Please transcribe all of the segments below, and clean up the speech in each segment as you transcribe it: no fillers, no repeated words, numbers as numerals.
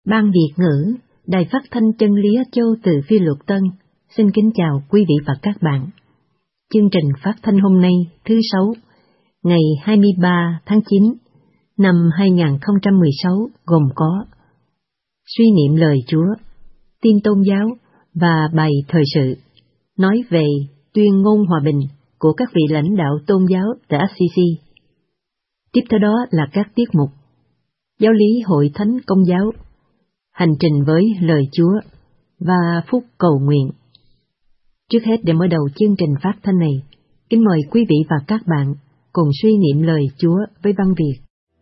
Ban Việt ngữ, Đài Phát thanh Chân lý Á Châu từ Phi Luật Tân, xin kính chào quý vị và các bạn. Chương trình phát thanh hôm nay thứ Sáu, ngày 23 tháng 9 năm 2016 gồm có suy niệm lời Chúa, tin tôn giáo và bài thời sự, nói về tuyên ngôn hòa bình của các vị lãnh đạo tôn giáo tại Assisi. Tiếp theo đó là các tiết mục giáo lý Hội Thánh Công giáo, hành trình với lời Chúa và phút cầu nguyện. Trước hết, để mở đầu chương trình phát thanh này, kính mời quý vị và các bạn cùng suy niệm lời Chúa với văn Việt.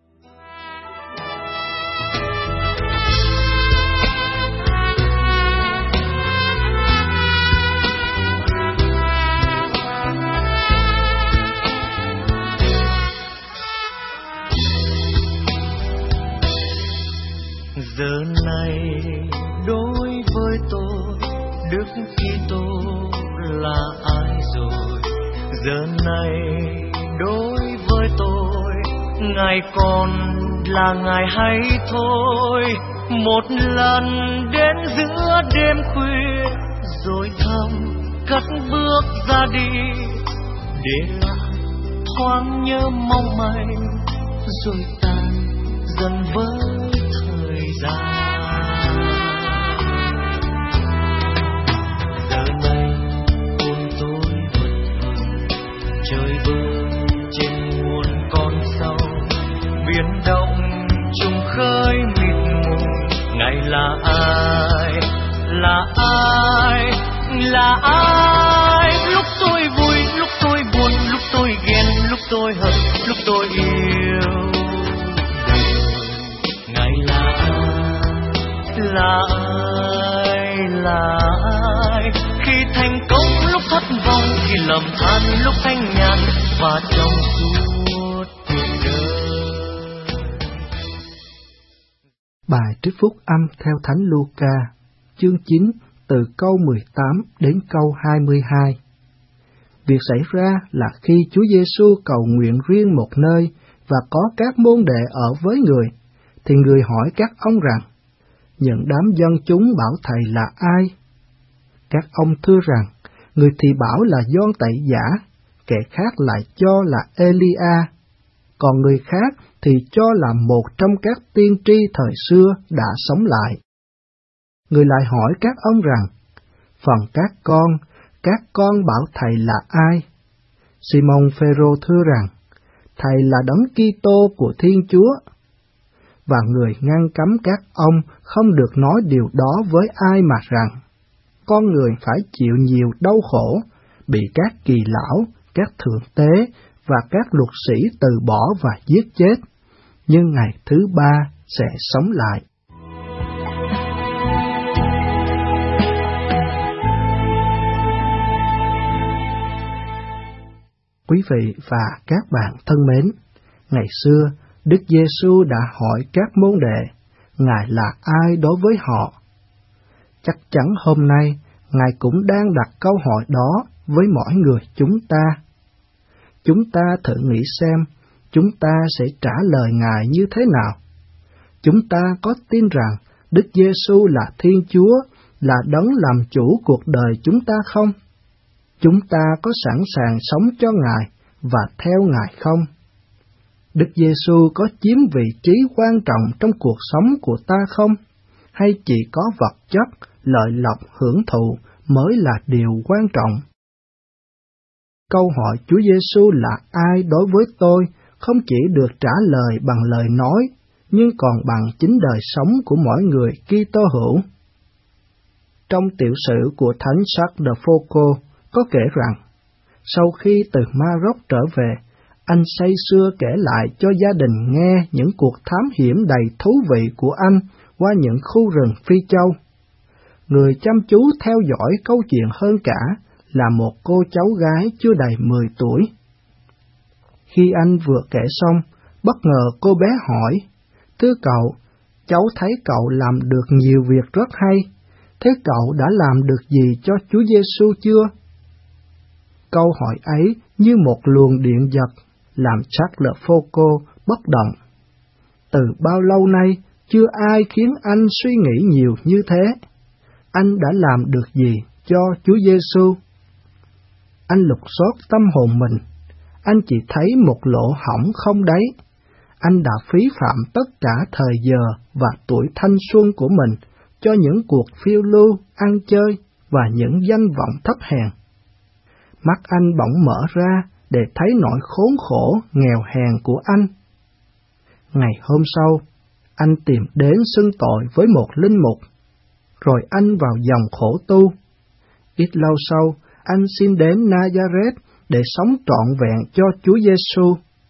Giờ này đối với tôi, Đức Kitô là ai rồi? Giờ này đối với tôi, Ngài còn là Ngài hay thôi? Một lần đến giữa đêm khuya, rồi thầm cất bước ra đi, để lại thoáng nhớ mong manh, rồi tan dần với thời gian. Giờ này hồn tôi vật vờ, trời bơi trên nguồn con sâu, biển động trùng khơi mịt mù. Ngài là ai? Là ai? Là ai? Lúc tôi vui, lúc tôi buồn, lúc tôi ghen, lúc tôi hận, lúc tôi yêu. Là ai? Là ai? Khi thành công, lúc thất vọng, khi lầm than, lúc thanh nhàn và trong suốt cuộc đời. Bài trích phúc âm theo Thánh Luca, chương 9, từ câu 18 đến câu 22. Việc xảy ra là khi Chúa Giêsu cầu nguyện riêng một nơi và có các môn đệ ở với người, thì người hỏi các ông rằng: những đám dân chúng bảo thầy là ai? Các ông thưa rằng, người thì bảo là Gioan Tẩy Giả, kẻ khác lại cho là Elia, còn người khác thì cho là một trong các tiên tri thời xưa đã sống lại. Người lại hỏi các ông rằng, phần các con bảo thầy là ai? Simon Phêrô thưa rằng, thầy là Đấng Kitô của Thiên Chúa. Và người ngăn cấm các ông không được nói điều đó với ai mà rằng, con người phải chịu nhiều đau khổ, bị các kỳ lão, các thượng tế và các luật sĩ từ bỏ và giết chết, nhưng ngày thứ ba sẽ sống lại. Quý vị và các bạn thân mến, ngày xưa, Đức Giêsu đã hỏi các môn đệ, Ngài là ai đối với họ? Chắc chắn hôm nay, Ngài cũng đang đặt câu hỏi đó với mỗi người chúng ta. Chúng ta thử nghĩ xem, chúng ta sẽ trả lời Ngài như thế nào? Chúng ta có tin rằng Đức Giêsu là Thiên Chúa, là Đấng làm chủ cuộc đời chúng ta không? Chúng ta có sẵn sàng sống cho Ngài và theo Ngài không? Đức Giêsu có chiếm vị trí quan trọng trong cuộc sống của ta không? Hay chỉ có vật chất, lợi lộc, hưởng thụ mới là điều quan trọng? Câu hỏi Chúa Giêsu là ai đối với tôi không chỉ được trả lời bằng lời nói, nhưng còn bằng chính đời sống của mỗi người Kitô hữu. Trong tiểu sử của Thánh Jacques de Foucault có kể rằng, sau khi từ Maroc trở về, anh say sưa kể lại cho gia đình nghe những cuộc thám hiểm đầy thú vị của anh qua những khu rừng Phi Châu. Người chăm chú theo dõi câu chuyện hơn cả là một cô cháu gái chưa đầy 10 tuổi. Khi anh vừa kể xong, bất ngờ cô bé hỏi, thưa cậu, cháu thấy cậu làm được nhiều việc rất hay, thế cậu đã làm được gì cho Chúa Giêsu chưa? Câu hỏi ấy như một luồng điện giật, làm Jacques de Foucault bất động. Từ bao lâu nay, chưa ai khiến anh suy nghĩ nhiều như thế. Anh đã làm được gì cho Chúa Giêsu? Anh lục soát tâm hồn mình, anh chỉ thấy một lỗ hổng không đáy. Anh đã phí phạm tất cả thời giờ và tuổi thanh xuân của mình cho những cuộc phiêu lưu, ăn chơi và những danh vọng thấp hèn. Mắt anh bỗng mở ra để thấy nỗi khốn khổ, nghèo hèn của anh. Ngày hôm sau, anh tìm đến xưng tội với một linh mục, rồi anh vào dòng khổ tu. Ít lâu sau, anh xin đến Nazareth để sống trọn vẹn cho Chúa Giêsu.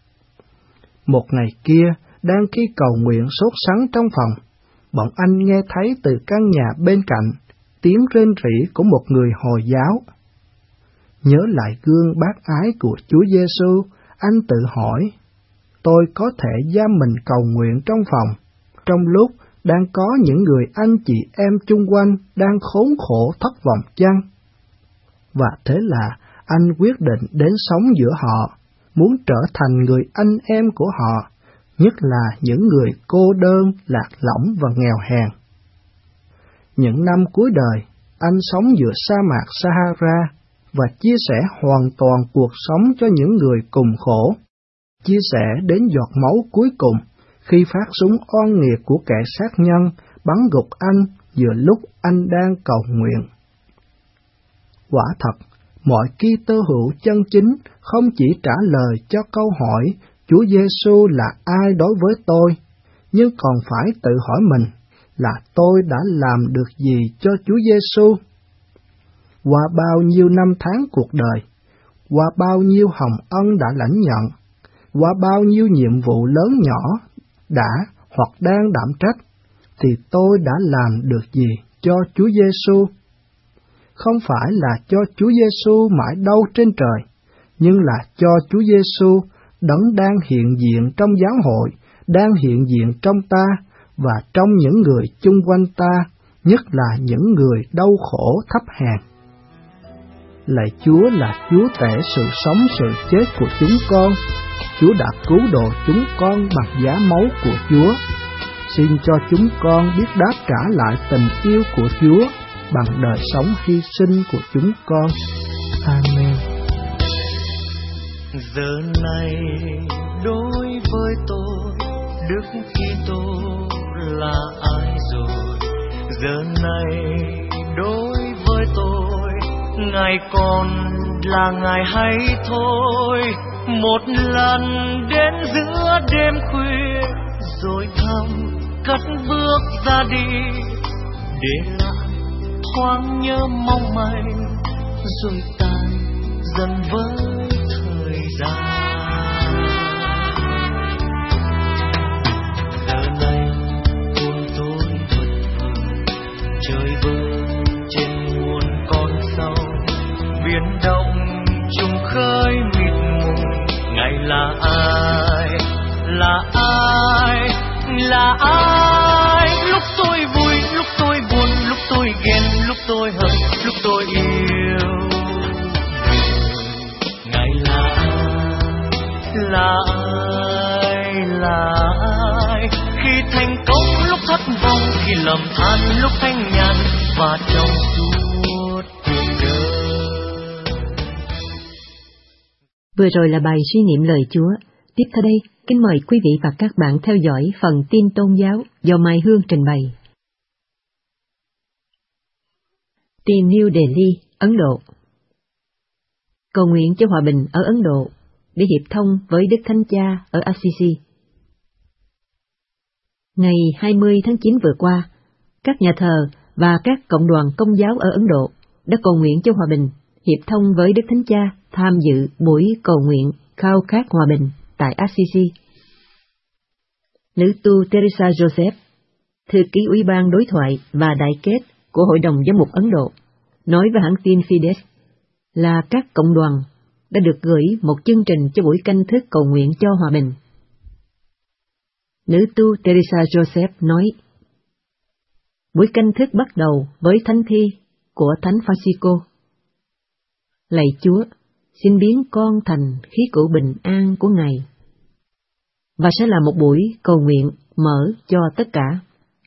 Một ngày kia, đang khi cầu nguyện sốt sắng trong phòng, bỗng anh nghe thấy từ căn nhà bên cạnh tiếng rên rỉ của một người Hồi giáo. Nhớ lại gương bác ái của Chúa Giêsu, anh tự hỏi, tôi có thể giam mình cầu nguyện trong phòng, trong lúc đang có những người anh chị em chung quanh đang khốn khổ thất vọng chăng? Và thế là anh quyết định đến sống giữa họ, muốn trở thành người anh em của họ, nhất là những người cô đơn, lạc lõng và nghèo hèn. Những năm cuối đời, anh sống giữa sa mạc Sahara và chia sẻ hoàn toàn cuộc sống cho những người cùng khổ, chia sẻ đến giọt máu cuối cùng khi phát súng oan nghiệt của kẻ sát nhân bắn gục anh giữa lúc anh đang cầu nguyện. Quả thật, mọi Kitô hữu chân chính không chỉ trả lời cho câu hỏi Chúa Giêsu là ai đối với tôi, nhưng còn phải tự hỏi mình là tôi đã làm được gì cho Chúa Giêsu. Qua bao nhiêu năm tháng cuộc đời, qua bao nhiêu hồng ân đã lãnh nhận, qua bao nhiêu nhiệm vụ lớn nhỏ đã hoặc đang đảm trách, thì tôi đã làm được gì cho Chúa Giêsu? Không phải là cho Chúa Giêsu mãi đâu trên trời, nhưng là cho Chúa Giêsu đấng đang hiện diện trong giáo hội, đang hiện diện trong ta và trong những người chung quanh ta, nhất là những người đau khổ thấp hèn. Lạy Chúa là Chúa tể sự sống sự chết của chúng con. Chúa đã cứu độ chúng con bằng giá máu của Chúa. Xin cho chúng con biết đáp trả lại tình yêu của Chúa bằng đời sống hy sinh của chúng con. Amen. Giờ này đối với tôi, Đức Kitô là ai rồi? Giờ này đối với tôi, Ngài còn là Ngài hay thôi? Một lần đến giữa đêm khuya, rồi thầm cất bước ra đi, để lại thoáng nhớ mong manh, rồi tan dần với thời gian. Giờ này hồn tôi vật vờ, trời bơi trên muôn con sông, biển động trùng khơi mịt mù. Ngài là ai? Là ai? Là ai? Lúc tôi vui, lúc tôi buồn, lúc tôi ghen, lúc tôi hận, lúc tôi yêu. Ngài là ai? Là ai? Là ai? Khi thành công, lúc thất vọng, khi lầm than, lúc thanh nhàn và trong suốt cuộc đời. Vừa rồi là bài suy niệm lời Chúa. Tiếp theo đây, kính mời quý vị và các bạn theo dõi phần tin tôn giáo do Mai Hương trình bày. Tìm New Delhi, Ấn Độ. Cầu nguyện cho hòa bình ở Ấn Độ để hiệp thông với Đức Thánh Cha ở Assisi. Ngày 20 tháng 9 vừa qua, các nhà thờ và các cộng đoàn Công giáo ở Ấn Độ đã cầu nguyện cho hòa bình, hiệp thông với Đức Thánh Cha tham dự buổi cầu nguyện khao khát hòa bình tại Assisi. Nữ tu Teresa Joseph, thư ký Ủy ban đối thoại và đại kết của Hội đồng Giám mục Ấn Độ, nói với hãng tin Fides là các cộng đoàn đã được gửi một chương trình cho buổi canh thức cầu nguyện cho hòa bình. Nữ tu Teresa Joseph nói, buổi canh thức bắt đầu với thánh thi của Thánh Francisco. Lạy Chúa, xin biến con thành khí cụ bình an của Ngài. và sẽ là một buổi cầu nguyện mở cho tất cả.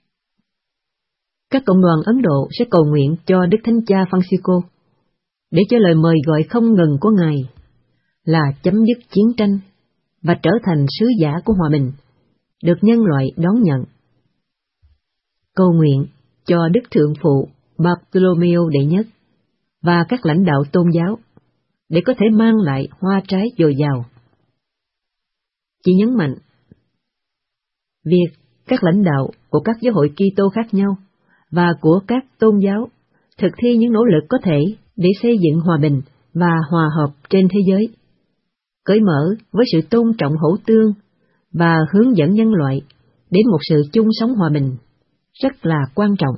Các cộng đoàn Ấn Độ sẽ cầu nguyện cho Đức Thánh Cha Francisco, để cho lời mời gọi không ngừng của Ngài là chấm dứt chiến tranh và trở thành sứ giả của hòa bình, được nhân loại đón nhận. Cầu nguyện cho Đức Thượng Phụ Bartolomeo Đệ Nhất và các lãnh đạo tôn giáo, để có thể mang lại hoa trái dồi dào. Chị nhấn mạnh, việc các lãnh đạo của các giáo hội Kitô khác nhau và của các tôn giáo thực thi những nỗ lực có thể để xây dựng hòa bình và hòa hợp trên thế giới, cởi mở với sự tôn trọng hữu tương và hướng dẫn nhân loại đến một sự chung sống hòa bình, rất là quan trọng.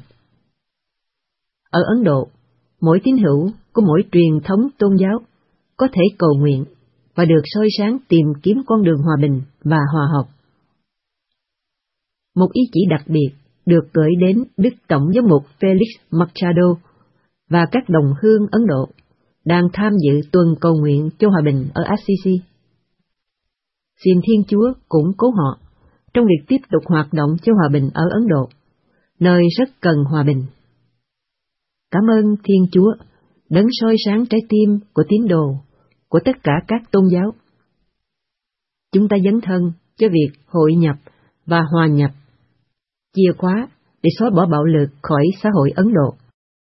Ở Ấn Độ, mỗi tín hữu của mỗi truyền thống tôn giáo có thể cầu nguyện và được soi sáng tìm kiếm con đường hòa bình và hòa hợp. Một ý chỉ đặc biệt được gửi đến Đức Tổng giám mục Felix Machado và các đồng hương Ấn Độ đang tham dự tuần cầu nguyện cho hòa bình ở Assisi. Xin Thiên Chúa củng cố họ trong việc tiếp tục hoạt động cho hòa bình ở Ấn Độ, nơi rất cần hòa bình. Cảm ơn Thiên Chúa, đấng soi sáng trái tim của tín đồ của tất cả các tôn giáo. Chúng ta dấn thân cho việc hội nhập và hòa nhập, chìa khóa để xóa bỏ bạo lực khỏi xã hội Ấn Độ.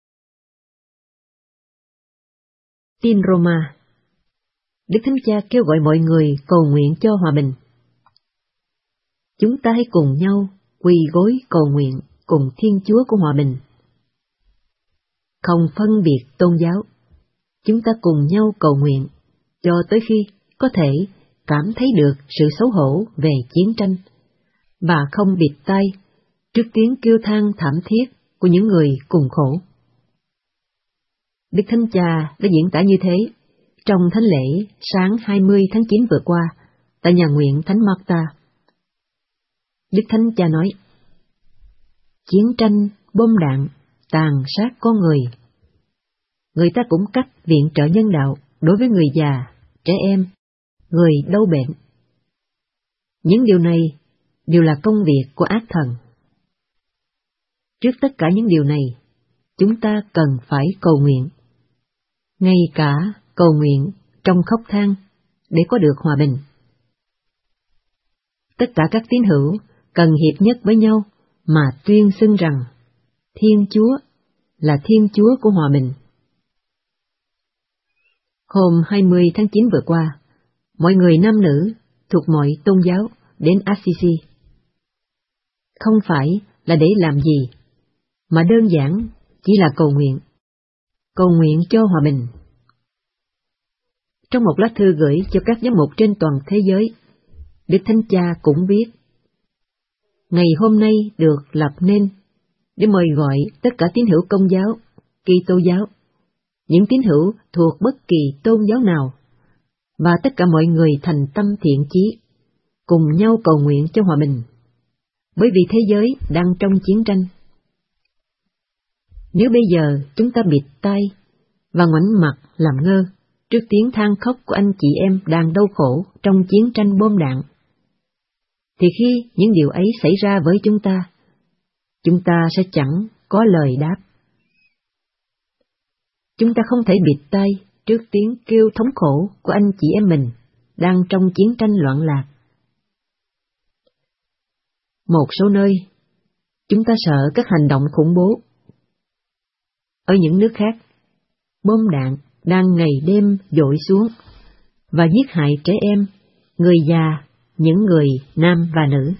Tin Roma. Đức Thánh Cha kêu gọi mọi người cầu nguyện cho hòa bình. Chúng ta hãy cùng nhau quỳ gối cầu nguyện cùng Thiên Chúa của hòa bình. Không phân biệt tôn giáo, chúng ta cùng nhau cầu nguyện cho tới khi có thể cảm thấy được sự xấu hổ về chiến tranh và không bịt tai trước tiếng kêu than thảm thiết của những người cùng khổ. Đức Thánh Cha đã diễn tả như thế trong thánh lễ sáng 20 tháng 9 vừa qua tại nhà nguyện Thánh Marta. Đức Thánh Cha nói, chiến tranh, bom đạn, tàn sát con người. Người ta cũng cắt viện trợ nhân đạo đối với người già, trẻ em, người đau bệnh. Những điều này đều là công việc của ác thần. Trước tất cả những điều này, chúng ta cần phải cầu nguyện. Ngay cả cầu nguyện trong khóc than để có được hòa bình. Tất cả các tín hữu cần hiệp nhất với nhau mà tuyên xưng rằng Thiên Chúa là Thiên Chúa của hòa bình. Hôm 20 tháng 9 vừa qua, mọi người nam nữ thuộc mọi tôn giáo đến Assisi. Không phải là để làm gì, mà đơn giản chỉ là cầu nguyện cho hòa bình. Trong một lá thư gửi cho các giám mục trên toàn thế giới, Đức Thánh Cha cũng viết, ngày hôm nay được lập nên để mời gọi tất cả tín hữu Công giáo, Kitô giáo, những tín hữu thuộc bất kỳ tôn giáo nào, và tất cả mọi người thành tâm thiện chí, cùng nhau cầu nguyện cho hòa bình, bởi vì thế giới đang trong chiến tranh. Nếu bây giờ chúng ta bịt tai và ngoảnh mặt làm ngơ trước tiếng than khóc của anh chị em đang đau khổ trong chiến tranh bom đạn, thì khi những điều ấy xảy ra với chúng ta sẽ chẳng có lời đáp. Chúng ta không thể bịt tai trước tiếng kêu thống khổ của anh chị em mình đang trong chiến tranh loạn lạc. Một số nơi, chúng ta sợ các hành động khủng bố. Ở những nước khác, bom đạn đang ngày đêm dội xuống và giết hại trẻ em, người già, những người nam và nữ.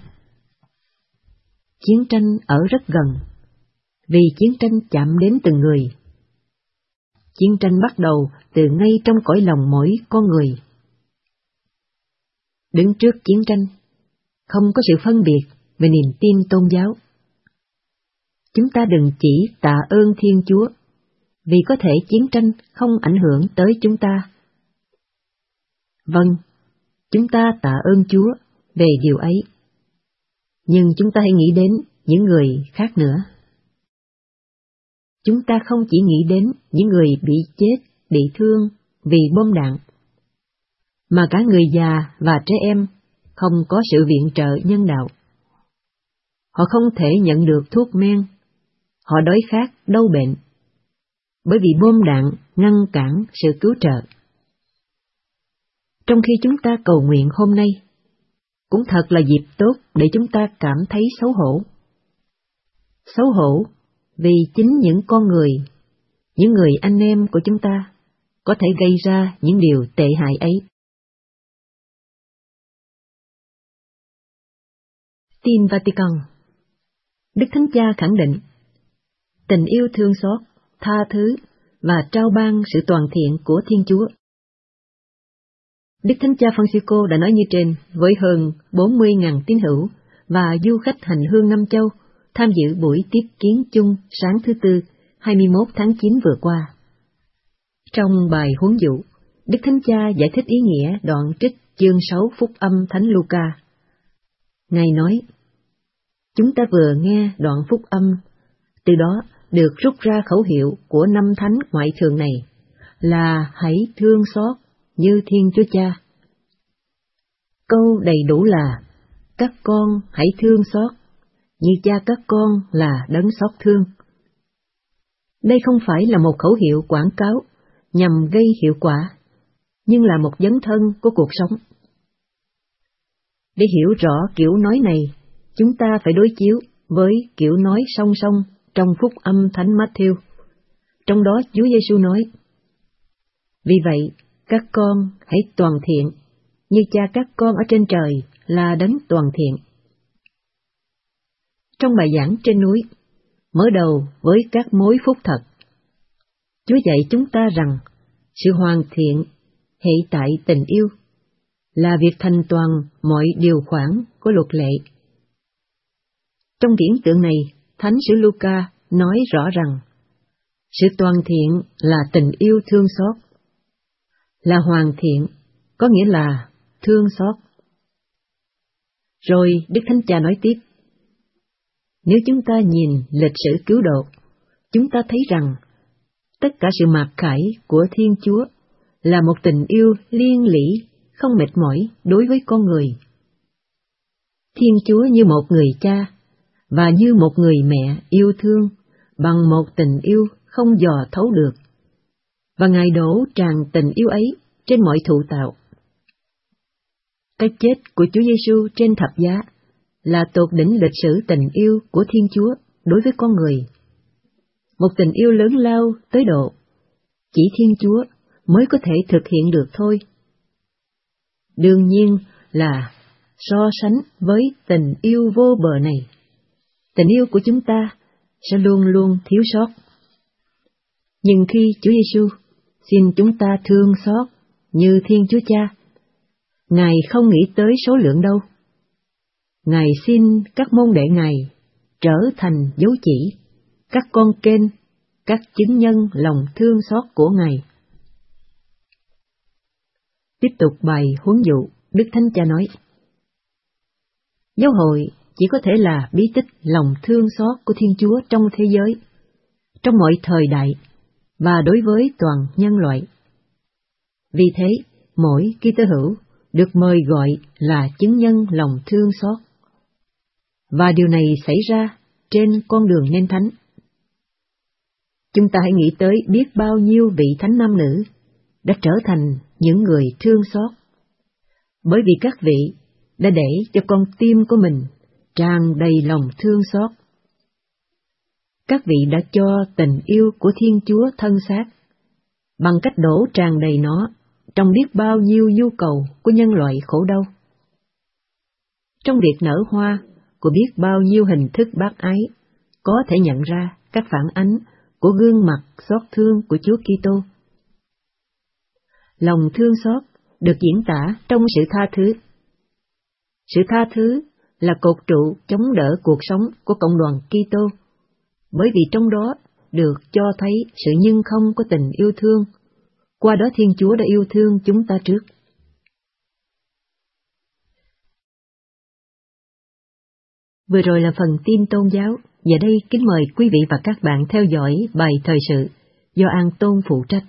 Chiến tranh ở rất gần, vì chiến tranh chạm đến từng người. Chiến tranh bắt đầu từ ngay trong cõi lòng mỗi con người. Đứng trước chiến tranh, không có sự phân biệt về niềm tin tôn giáo. Chúng ta đừng chỉ tạ ơn Thiên Chúa, vì có thể chiến tranh không ảnh hưởng tới chúng ta. Vâng, chúng ta tạ ơn Chúa về điều ấy. Nhưng chúng ta hãy nghĩ đến những người khác nữa. Chúng ta không chỉ nghĩ đến những người bị chết, bị thương vì bom đạn, mà cả người già và trẻ em không có sự viện trợ nhân đạo. Họ không thể nhận được thuốc men, họ đói khát, đau bệnh, bởi vì bom đạn ngăn cản sự cứu trợ. Trong khi chúng ta cầu nguyện hôm nay, cũng thật là dịp tốt để chúng ta cảm thấy xấu hổ. Xấu hổ vì chính những con người, những người anh em của chúng ta có thể gây ra những điều tệ hại ấy. Tin Vatican. Đức Thánh Cha khẳng định, tình yêu thương xót, tha thứ và trao ban sự toàn thiện của Thiên Chúa. Đức Thánh Cha Francisco đã nói như trên với hơn 40.000 tín hữu và du khách hành hương năm châu tham dự buổi tiếp kiến chung sáng thứ Tư 21 tháng 9 vừa qua. Trong bài huấn dụ, Đức Thánh Cha giải thích ý nghĩa đoạn trích chương 6 Phúc âm Thánh Luca. Ngài nói, chúng ta vừa nghe đoạn Phúc âm, từ đó được rút ra khẩu hiệu của năm thánh ngoại thường này là hãy thương xót như Thiên Chúa Cha. Câu đầy đủ là các con hãy thương xót như Cha các con là đấng xót thương. Đây không phải là một khẩu hiệu quảng cáo nhằm gây hiệu quả, nhưng là một dấn thân của cuộc sống. Để hiểu rõ kiểu nói này, chúng ta phải đối chiếu với kiểu nói song song trong Phúc âm Thánh Matthew. Trong đó Chúa Giêsu nói, vì vậy, các con hãy toàn thiện, như Cha các con ở trên trời là đấng toàn thiện. Trong bài giảng trên núi, mở đầu với các mối phúc thật, Chúa dạy chúng ta rằng sự hoàn thiện hệ tại tình yêu là việc thành toàn mọi điều khoản của luật lệ. Trong điển tượng này, Thánh sử Luca nói rõ rằng sự toàn thiện là tình yêu thương xót, là hoàn thiện có nghĩa là thương xót. Rồi Đức Thánh Cha nói tiếp, nếu chúng ta nhìn lịch sử cứu độ, chúng ta thấy rằng tất cả sự mặc khải của Thiên Chúa là một tình yêu liên lỉ, không mệt mỏi đối với con người. Thiên Chúa như một người cha và như một người mẹ yêu thương bằng một tình yêu không dò thấu được, và Ngài đổ tràn tình yêu ấy trên mọi thụ tạo. Cái chết của Chúa Giêsu trên thập giá là tột đỉnh lịch sử tình yêu của Thiên Chúa đối với con người. Một tình yêu lớn lao tới độ chỉ Thiên Chúa mới có thể thực hiện được thôi. Đương nhiên là so sánh với tình yêu vô bờ này, tình yêu của chúng ta sẽ luôn luôn thiếu sót. Nhưng khi Chúa Giêsu xin chúng ta thương xót như Thiên Chúa Cha, Ngài không nghĩ tới số lượng đâu. Ngài xin các môn đệ Ngài trở thành dấu chỉ, các con kênh, các chứng nhân lòng thương xót của Ngài. Tiếp tục bài huấn dụ, Đức Thánh Cha nói, giáo hội chỉ có thể là bí tích lòng thương xót của Thiên Chúa trong thế giới, trong mọi thời đại, và đối với toàn nhân loại. Vì thế, mỗi Kitô hữu được mời gọi là chứng nhân lòng thương xót. Và điều này xảy ra trên con đường nên thánh. Chúng ta hãy nghĩ tới biết bao nhiêu vị thánh nam nữ đã trở thành những người thương xót, bởi vì các vị đã để cho con tim của mình tràn đầy lòng thương xót. Các vị đã cho tình yêu của Thiên Chúa thân xác bằng cách đổ tràn đầy nó trong biết bao nhiêu nhu cầu của nhân loại khổ đau. Trong việc nở hoa của biết bao nhiêu hình thức bác ái, có thể nhận ra các phản ánh của gương mặt xót thương của Chúa Kitô. Lòng thương xót được diễn tả trong sự tha thứ. Sự tha thứ là cột trụ chống đỡ cuộc sống của cộng đoàn Kitô, bởi vì trong đó được cho thấy sự nhân không của tình yêu thương. Qua đó Thiên Chúa đã yêu thương chúng ta trước. Vừa rồi là phần tin tôn giáo. Giờ đây kính mời quý vị và các bạn theo dõi bài thời sự do An Tôn phụ trách.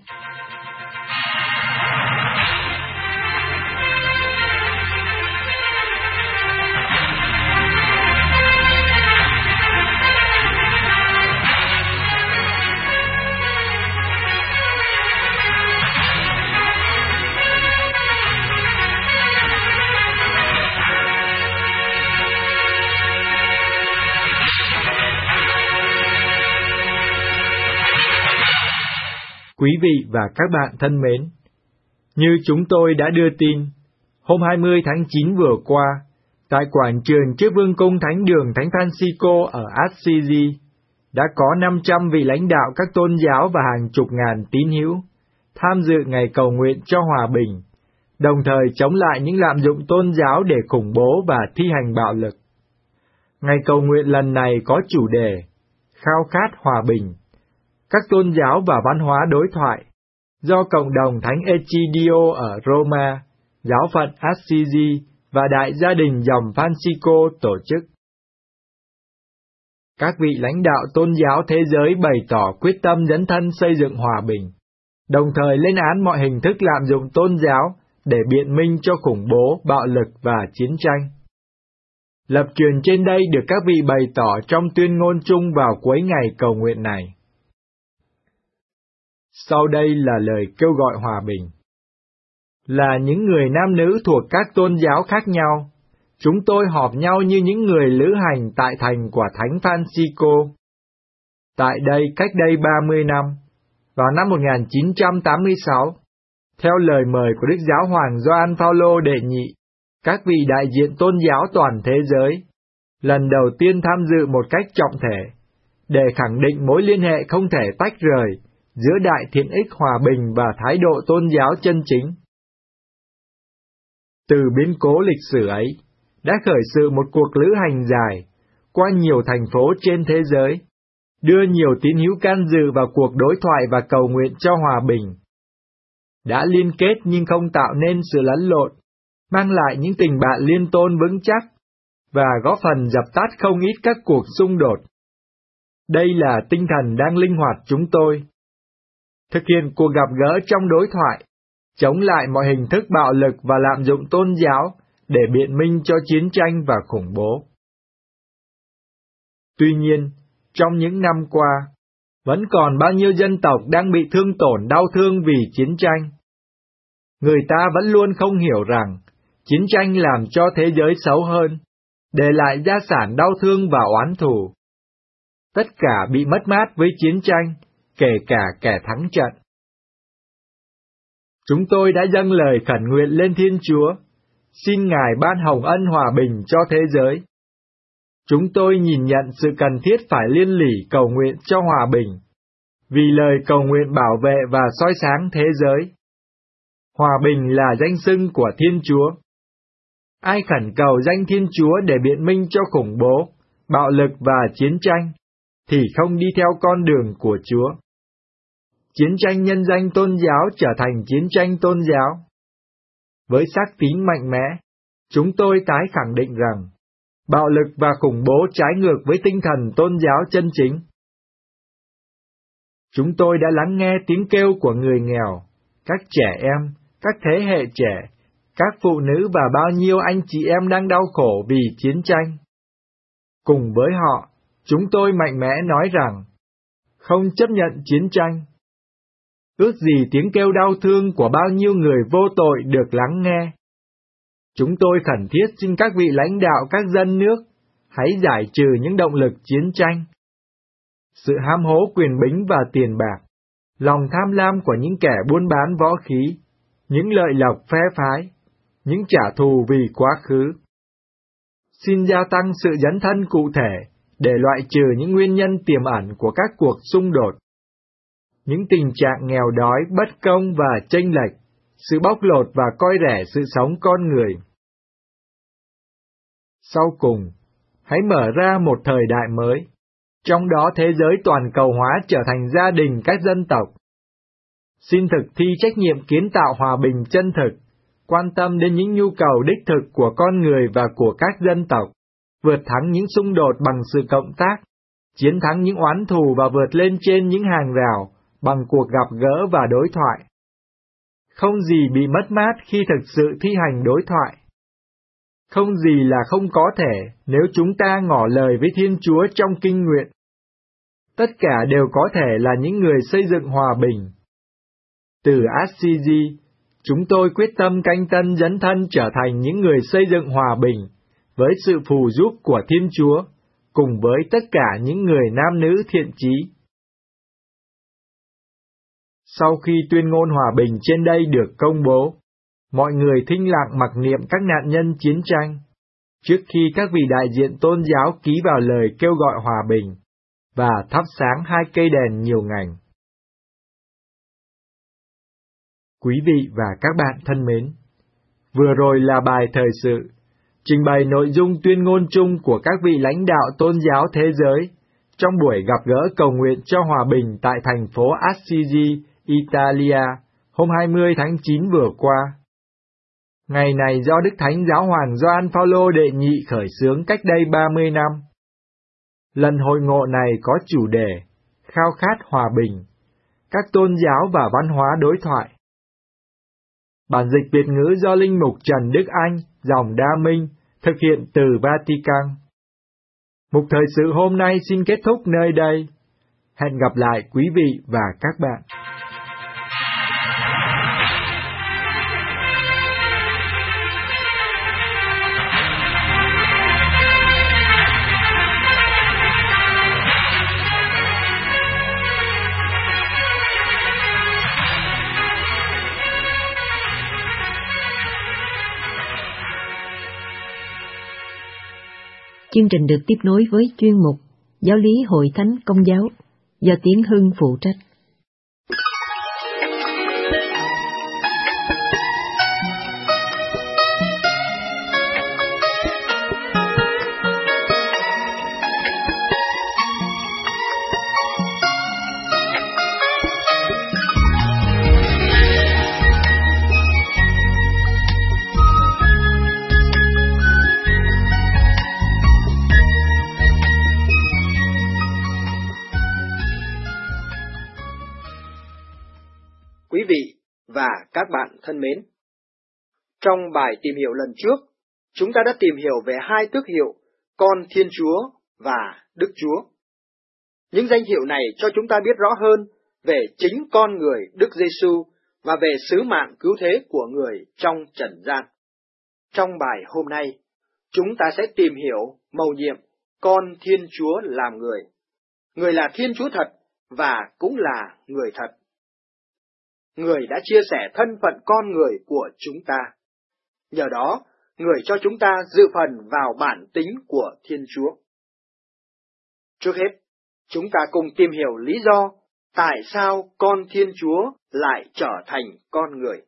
Quý vị và các bạn thân mến, như chúng tôi đã đưa tin, hôm 20 tháng 9 vừa qua, tại quảng trường trước Vương cung Thánh đường Thánh Francisco ở Assisi, đã có 500 vị lãnh đạo các tôn giáo và hàng chục ngàn tín hữu tham dự ngày cầu nguyện cho hòa bình, đồng thời chống lại những lạm dụng tôn giáo để khủng bố và thi hành bạo lực. Ngày cầu nguyện lần này có chủ đề Khao khát hòa bình, các tôn giáo và văn hóa đối thoại, do Cộng đồng Thánh Egidio ở Roma, Giáo phận Assisi và Đại gia đình dòng Francisco tổ chức. Các vị lãnh đạo tôn giáo thế giới bày tỏ quyết tâm dấn thân xây dựng hòa bình, đồng thời lên án mọi hình thức lạm dụng tôn giáo để biện minh cho khủng bố, bạo lực và chiến tranh. Lập truyền trên đây được các vị bày tỏ trong tuyên ngôn chung vào cuối ngày cầu nguyện này. Sau đây là lời kêu gọi hòa bình. Là những người nam nữ thuộc các tôn giáo khác nhau, chúng tôi họp nhau như những người lữ hành tại thành của Thánh Francisco. Tại đây cách đây 30 năm, vào năm 1986, theo lời mời của Đức Giáo hoàng Gioan Phaolô đệ nhị, các vị đại diện tôn giáo toàn thế giới lần đầu tiên tham dự một cách trọng thể, để khẳng định mối liên hệ không thể tách rời giữa đại thiện ích hòa bình và thái độ tôn giáo chân chính. Từ biến cố lịch sử ấy, đã khởi sự một cuộc lữ hành dài, qua nhiều thành phố trên thế giới, đưa nhiều tín hữu can dự vào cuộc đối thoại và cầu nguyện cho hòa bình. Đã liên kết nhưng không tạo nên sự lẫn lộn, mang lại những tình bạn liên tôn vững chắc, và góp phần dập tắt không ít các cuộc xung đột. Đây là tinh thần đang linh hoạt chúng tôi. Thực hiện cuộc gặp gỡ trong đối thoại, chống lại mọi hình thức bạo lực và lạm dụng tôn giáo để biện minh cho chiến tranh và khủng bố. Tuy nhiên, trong những năm qua, vẫn còn bao nhiêu dân tộc đang bị thương tổn đau thương vì chiến tranh. Người ta vẫn luôn không hiểu rằng, chiến tranh làm cho thế giới xấu hơn, để lại gia sản đau thương và oán thù. Tất cả bị mất mát với chiến tranh, kể cả kẻ thắng trận. Chúng tôi đã dâng lời khẩn nguyện lên Thiên Chúa, xin Ngài ban hồng ân hòa bình cho thế giới. Chúng tôi nhìn nhận sự cần thiết phải liên lỉ cầu nguyện cho hòa bình, vì lời cầu nguyện bảo vệ và soi sáng thế giới. Hòa bình là danh xưng của Thiên Chúa. Ai khẩn cầu danh Thiên Chúa để biện minh cho khủng bố, bạo lực và chiến tranh, thì không đi theo con đường của Chúa. Chiến tranh nhân danh tôn giáo trở thành chiến tranh tôn giáo. Với xác tín mạnh mẽ, chúng tôi tái khẳng định rằng, bạo lực và khủng bố trái ngược với tinh thần tôn giáo chân chính. Chúng tôi đã lắng nghe tiếng kêu của người nghèo, các trẻ em, các thế hệ trẻ, các phụ nữ và bao nhiêu anh chị em đang đau khổ vì chiến tranh. Cùng với họ, chúng tôi mạnh mẽ nói rằng, không chấp nhận chiến tranh. Ước gì tiếng kêu đau thương của bao nhiêu người vô tội được lắng nghe. Chúng tôi khẩn thiết xin các vị lãnh đạo các dân nước, hãy giải trừ những động lực chiến tranh. Sự ham hố quyền bính và tiền bạc, lòng tham lam của những kẻ buôn bán võ khí, những lợi lộc phe phái, những trả thù vì quá khứ. Xin gia tăng sự dấn thân cụ thể để loại trừ những nguyên nhân tiềm ẩn của các cuộc xung đột. Những tình trạng nghèo đói, bất công và chênh lệch, sự bóc lột và coi rẻ sự sống con người. Sau cùng, hãy mở ra một thời đại mới, trong đó thế giới toàn cầu hóa trở thành gia đình các dân tộc. Xin thực thi trách nhiệm kiến tạo hòa bình chân thực, quan tâm đến những nhu cầu đích thực của con người và của các dân tộc, vượt thắng những xung đột bằng sự cộng tác, chiến thắng những oán thù và vượt lên trên những hàng rào bằng cuộc gặp gỡ và đối thoại. Không gì bị mất mát khi thực sự thi hành đối thoại. Không gì là không có thể nếu chúng ta ngỏ lời với Thiên Chúa trong kinh nguyện. Tất cả đều có thể là những người xây dựng hòa bình. Từ Assisi, chúng tôi quyết tâm canh tân dấn thân trở thành những người xây dựng hòa bình, với sự phù giúp của Thiên Chúa, cùng với tất cả những người nam nữ thiện chí. Sau khi tuyên ngôn hòa bình trên đây được công bố, mọi người thinh lặng mặc niệm các nạn nhân chiến tranh, trước khi các vị đại diện tôn giáo ký vào lời kêu gọi hòa bình, và thắp sáng 2 cây đèn nhiều ngành. Quý vị và các bạn thân mến, vừa rồi là bài thời sự, trình bày nội dung tuyên ngôn chung của các vị lãnh đạo tôn giáo thế giới trong buổi gặp gỡ cầu nguyện cho hòa bình tại thành phố Assisi, Italia, hôm 20 tháng 9 vừa qua. Ngày này do Đức Thánh Giáo hoàng Gioan Phaolô đệ nhị khởi xướng cách đây 30 năm. Lần hội ngộ này có chủ đề khao khát hòa bình, các tôn giáo và văn hóa đối thoại. Bản dịch Việt ngữ do Linh mục Trần Đức Anh, dòng Đa Minh, thực hiện từ Vatican. Mục thời sự hôm nay xin kết thúc nơi đây. Hẹn gặp lại quý vị và các bạn. Chương trình được tiếp nối với chuyên mục Giáo lý Hội Thánh Công giáo do Tiến Hưng phụ trách. Quý vị và các bạn thân mến, trong bài tìm hiểu lần trước, chúng ta đã tìm hiểu về 2 tước hiệu Con Thiên Chúa và Đức Chúa. Những danh hiệu này cho chúng ta biết rõ hơn về chính con người Đức Giêsu và về sứ mạng cứu thế của người trong trần gian. Trong bài hôm nay, chúng ta sẽ tìm hiểu mầu nhiệm Con Thiên Chúa làm người. Người là Thiên Chúa thật và cũng là người thật. Người đã chia sẻ thân phận con người của chúng ta. Nhờ đó, người cho chúng ta dự phần vào bản tính của Thiên Chúa. Trước hết, chúng ta cùng tìm hiểu lý do tại sao con Thiên Chúa lại trở thành con người.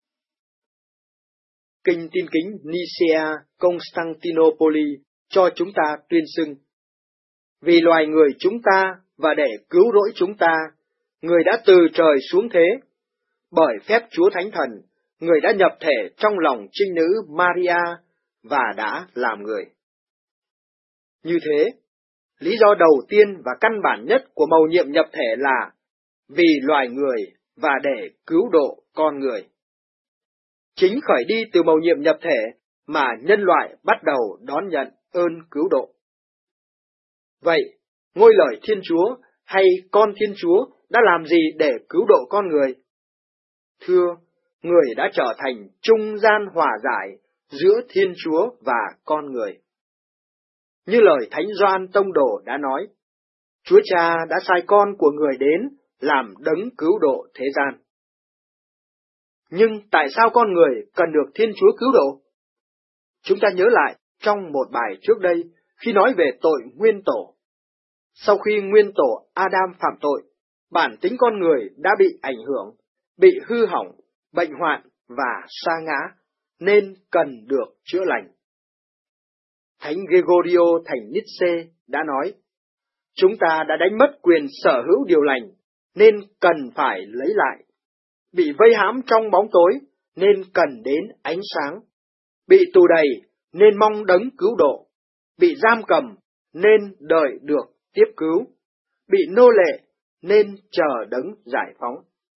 Kinh Tin Kính Nicea Constantinople cho chúng ta tuyên xưng: vì loài người chúng ta và để cứu rỗi chúng ta, người đã từ trời xuống thế. Bởi phép Chúa Thánh Thần, người đã nhập thể trong lòng trinh nữ Maria và đã làm người. Như thế, lý do đầu tiên và căn bản nhất của mầu nhiệm nhập thể là vì loài người và để cứu độ con người. Chính khởi đi từ mầu nhiệm nhập thể mà nhân loại bắt đầu đón nhận ơn cứu độ. Vậy, ngôi lời Thiên Chúa hay con Thiên Chúa đã làm gì để cứu độ con người? Thưa, người đã trở thành trung gian hòa giải giữa Thiên Chúa và con người. Như lời Thánh Gioan Tông Đồ đã nói, Chúa Cha đã sai con của người đến làm đấng cứu độ thế gian. Nhưng tại sao con người cần được Thiên Chúa cứu độ? Chúng ta nhớ lại trong một bài trước đây khi nói về tội nguyên tổ. Sau khi nguyên tổ Adam phạm tội, bản tính con người đã bị ảnh hưởng, bị hư hỏng, bệnh hoạn và sa ngã, nên cần được chữa lành. Thánh Gregorio thành Nice đã nói, chúng ta đã đánh mất quyền sở hữu điều lành, nên cần phải lấy lại. Bị vây hãm trong bóng tối, nên cần đến ánh sáng. Bị tù đầy, nên mong đấng cứu độ. Bị giam cầm, nên đợi được tiếp cứu. Bị nô lệ, nên chờ đấng giải phóng.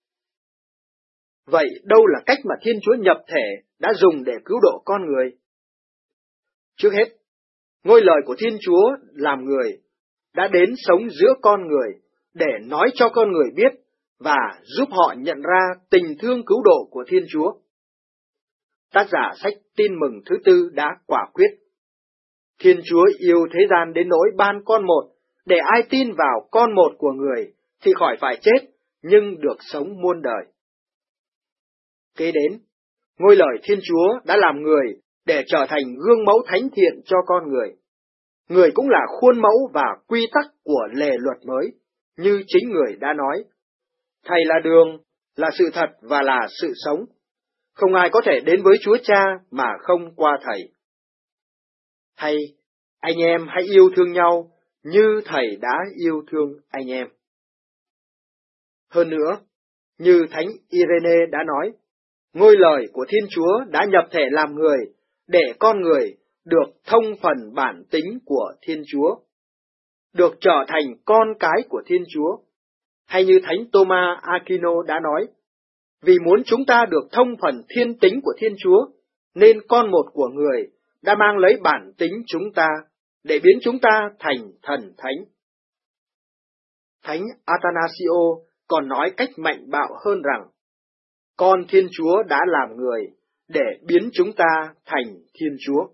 Vậy đâu là cách mà Thiên Chúa nhập thể đã dùng để cứu độ con người? Trước hết, ngôi lời của Thiên Chúa làm người đã đến sống giữa con người để nói cho con người biết và giúp họ nhận ra tình thương cứu độ của Thiên Chúa. Tác giả sách Tin Mừng thứ 4 đã quả quyết. Thiên Chúa yêu thế gian đến nỗi ban con một, để ai tin vào con một của người thì khỏi phải chết, nhưng được sống muôn đời. Kế đến, ngôi lời Thiên Chúa đã làm người để trở thành gương mẫu thánh thiện cho con người. Người cũng là khuôn mẫu và quy tắc của lề luật mới, như chính người đã nói. Thầy là đường, là sự thật và là sự sống. Không ai có thể đến với Chúa Cha mà không qua Thầy. Hay, anh em hãy yêu thương nhau như Thầy đã yêu thương anh em. Hơn nữa, như Thánh Irene đã nói, ngôi lời của Thiên Chúa đã nhập thể làm người, để con người được thông phần bản tính của Thiên Chúa, được trở thành con cái của Thiên Chúa. Hay như Thánh Thomas Aquino đã nói, vì muốn chúng ta được thông phần thiên tính của Thiên Chúa, nên con một của người đã mang lấy bản tính chúng ta, để biến chúng ta thành thần thánh. Thánh Athanasio còn nói cách mạnh bạo hơn rằng, con Thiên Chúa đã làm người, để biến chúng ta thành Thiên Chúa.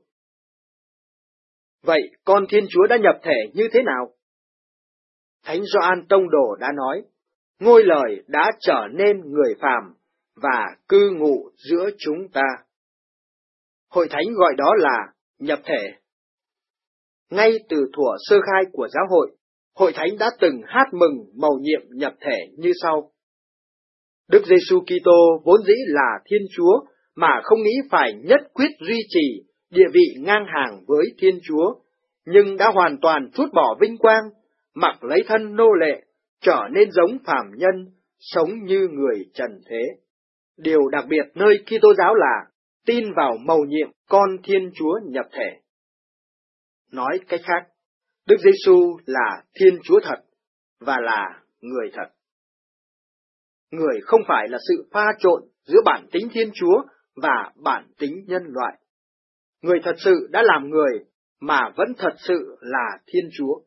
Vậy con Thiên Chúa đã nhập thể như thế nào? Thánh Gioan Tông Đồ đã nói, ngôi lời đã trở nên người phàm và cư ngụ giữa chúng ta. Hội Thánh gọi đó là nhập thể. Ngay từ thuở sơ khai của giáo hội, Hội Thánh đã từng hát mừng mầu nhiệm nhập thể như sau. Đức Giêsu Kitô vốn dĩ là Thiên Chúa mà không nghĩ phải nhất quyết duy trì địa vị ngang hàng với Thiên Chúa, nhưng đã hoàn toàn trút bỏ vinh quang, mặc lấy thân nô lệ, trở nên giống phàm nhân, sống như người trần thế. Điều đặc biệt nơi Kitô giáo là tin vào mầu nhiệm con Thiên Chúa nhập thể. Nói cách khác, Đức Giêsu là Thiên Chúa thật và là người thật. Người không phải là sự pha trộn giữa bản tính Thiên Chúa và bản tính nhân loại. Người thật sự đã làm người mà vẫn thật sự là Thiên Chúa.